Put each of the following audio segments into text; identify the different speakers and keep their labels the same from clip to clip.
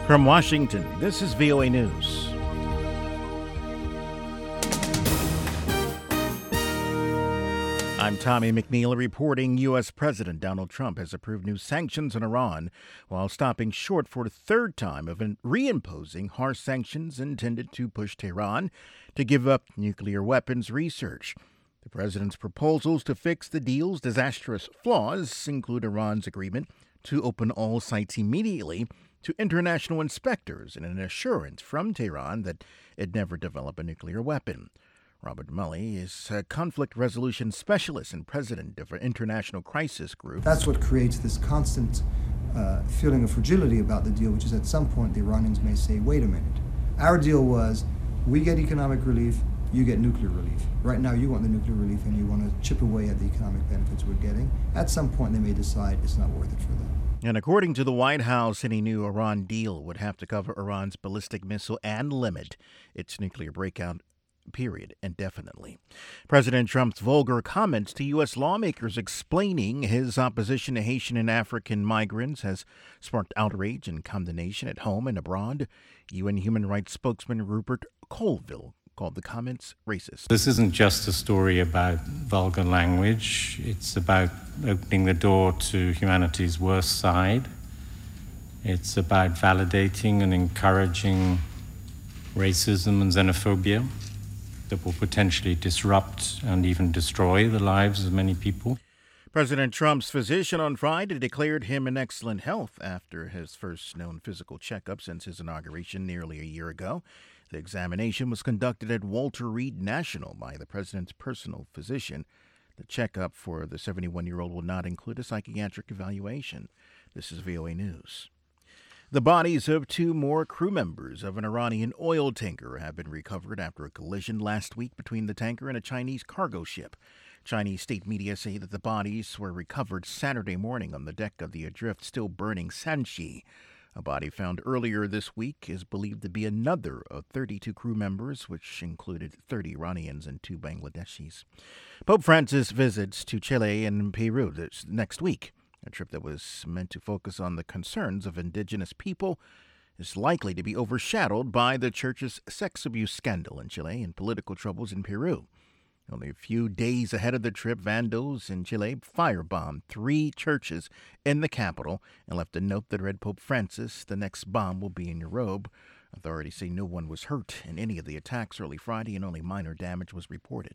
Speaker 1: From Washington, this is VOA News. I'm Tommy McNeil reporting U.S. President Donald Trump has approved new sanctions on Iran while stopping short for the third time of reimposing harsh sanctions intended to push Tehran to give up nuclear weapons research. The president's proposals to fix the deal's disastrous flaws include Iran's agreement to open all sites immediately to international inspectors and an assurance from Tehran that it never develop a nuclear weapon. Robert Mulley is a conflict resolution specialist and president of an international crisis group.
Speaker 2: That's what creates this constant feeling of fragility about the deal, which is at some point the Iranians may say, wait a minute. Our deal was we get economic relief, you get nuclear relief. Right now you want the nuclear relief and you want to chip away at the economic benefits we're getting. At some point they may decide it's not worth it for them.
Speaker 1: And according to the White House, any new Iran deal would have to cover Iran's ballistic missile and limit its nuclear breakout period indefinitely. President Trump's vulgar comments to U.S. lawmakers explaining his opposition to Haitian and African migrants has sparked outrage and condemnation at home and abroad. UN human rights spokesman Rupert Colville called the comments racist.
Speaker 3: This isn't just a story about vulgar language. It's about opening the door to humanity's worst side. It's about validating and encouraging racism and xenophobia that will potentially disrupt and even destroy the lives of many people.
Speaker 1: President Trump's physician on Friday declared him in excellent health after his first known physical checkup since his inauguration nearly a year ago. The examination was conducted at Walter Reed National by the president's personal physician. The checkup for the 71-year-old will not include a psychiatric evaluation. This is VOA News. The bodies of two more crew members of an Iranian oil tanker have been recovered after a collision last week between the tanker and a Chinese cargo ship. Chinese state media say that the bodies were recovered Saturday morning on the deck of the adrift, still burning Sanxi. A body found earlier this week is believed to be another of 32 crew members, which included 30 Iranians and 2 Bangladeshis. Pope Francis visits to Chile and Peru this next week. A trip that was meant to focus on the concerns of indigenous people is likely to be overshadowed by the church's sex abuse scandal in Chile and political troubles in Peru. Only a few days ahead of the trip, vandals in Chile firebombed 3 churches in the capital and left a note that read, Pope Francis, the next bomb will be in your robe. Authorities say no one was hurt in any of the attacks early Friday and only minor damage was reported.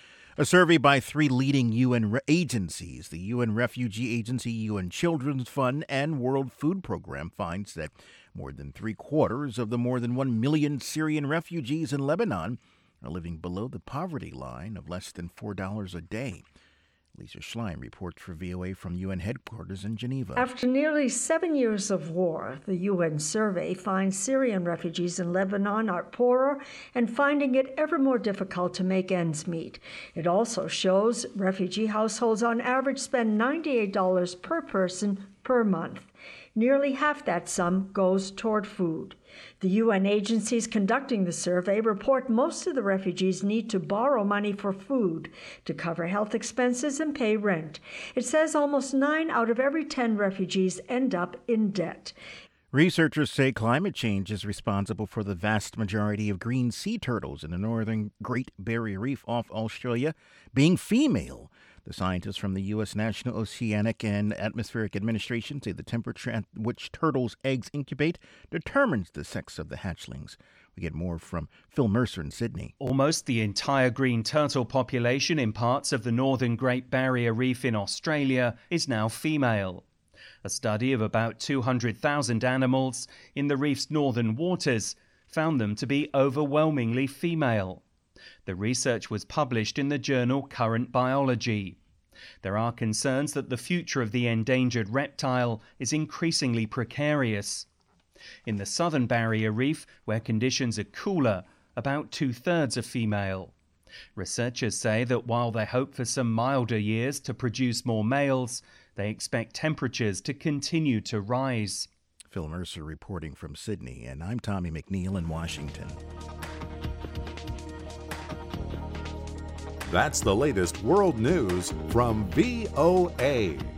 Speaker 1: A survey by 3 leading UN agencies, the UN Refugee Agency, UN Children's Fund, and World Food Program, finds that more than 3/4 of the more than 1 million Syrian refugees in Lebanon are living below the poverty line of less than $4 a day. Lisa Schlein reports for VOA from UN headquarters in Geneva.
Speaker 4: After nearly 7 years of war, the UN survey finds Syrian refugees in Lebanon are poorer and finding it ever more difficult to make ends meet. It also shows refugee households on average spend $98 per person per month. Nearly half that sum goes toward food. The UN agencies conducting the survey report most of the refugees need to borrow money for food to cover health expenses and pay rent. It says almost 9 out of every 10 refugees end up in debt.
Speaker 1: Researchers say climate change is responsible for the vast majority of green sea turtles in the northern Great Barrier Reef off Australia being female. The scientists from the U.S. National Oceanic and Atmospheric Administration say the temperature at which turtles' eggs incubate determines the sex of the hatchlings. We get more from Phil Mercer in Sydney.
Speaker 5: Almost the entire green turtle population in parts of the northern Great Barrier Reef in Australia is now female. A study of about 200,000 animals in the reef's northern waters found them to be overwhelmingly female. The research was published in the journal Current Biology. There are concerns that the future of the endangered reptile is increasingly precarious. In the southern Barrier Reef, where conditions are cooler, about 2/3 are female. Researchers say that while they hope for some milder years to produce more males, they expect temperatures to continue to rise.
Speaker 1: Phil Mercer reporting from Sydney, and I'm Tommy McNeil in Washington.
Speaker 6: That's the latest world news from VOA.